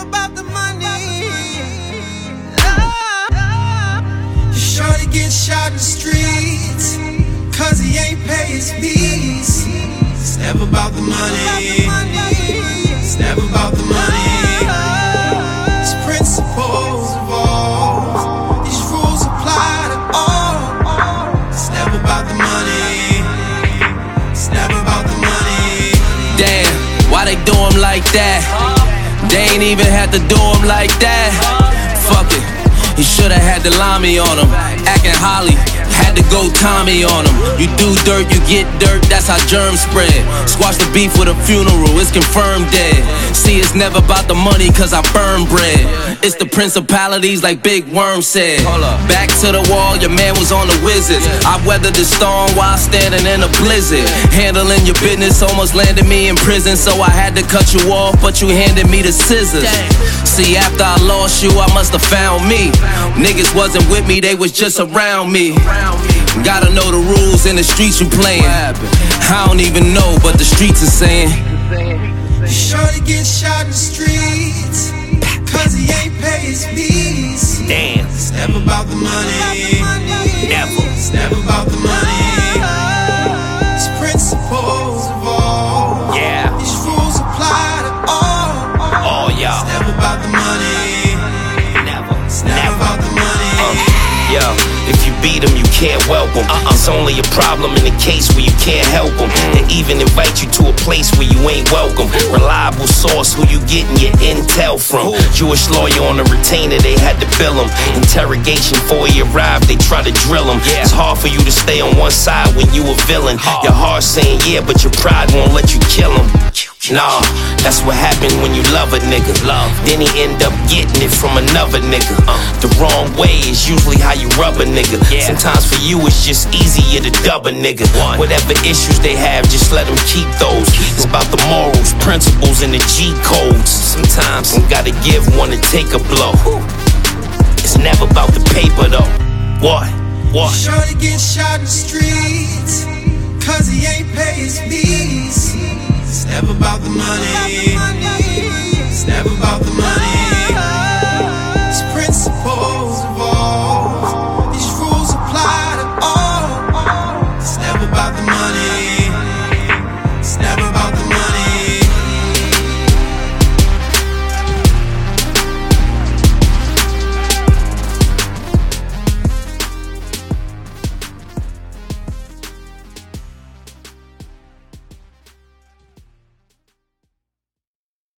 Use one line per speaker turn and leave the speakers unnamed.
about the money. Shorty gets shot in the streets, cause he ain't pay his fees. It's never about the money. It's never about the money. These principles evolve, these rules apply to all. It's never about the money. It's never about the money.
Damn, why they do him like that? They ain't even had to do him like that. Fuck it, he shoulda had the limey on him. Acting Holly, had to go Tommy on him. You do dirt, you get dirt, that's how germs spread. Squash the beef with a funeral, it's confirmed dead. See, it's never about the money, cause I burn bread. It's the principalities like Big Worm said. Back to the wall, your man was on the Wizards. I weathered the storm while standing in a blizzard. Handling your business almost landed me in prison, so I had to cut you off, but you handed me the scissors. See, after I lost you, I must have found me. Niggas wasn't with me, they was just around me. Gotta know the rules in the streets you playin'. I don't even know, but the streets are saying.
Shorty gets shot in the streets, cause he ain't pay his fees.
Damn.
It's never about the money.
Never.
It's never about the money. These principles evolve.
Yeah.
These rules apply to all.
Oh, y'all.
It's never about the money.
Never.
It's never about the money.
Yo, if you beat them, you can't welcome. It's only a problem in the case where you can't help them. They even invite you to a place where you ain't welcome. Reliable source, who you getting your intel from? Jewish lawyer on a retainer, they had to bill him. Interrogation before he arrived, they try to drill him. It's hard for you to stay on one side when you a villain. Your heart saying yeah, but your pride won't let you kill him. Nah, that's what happened when you love a nigga. Then he end up getting it from another nigga. The wrong way is usually how you rub a nigga. Sometimes for you it's just easier to dub a nigga. Whatever issues they have, just let them keep those. It's about the morals, principles, and the G codes. Sometimes you gotta give one to take a blow. It's never about the paper though. What?
Shorty gets shot in the streets, cause he ain't pay his fees. It's never about the money. It's never about the money.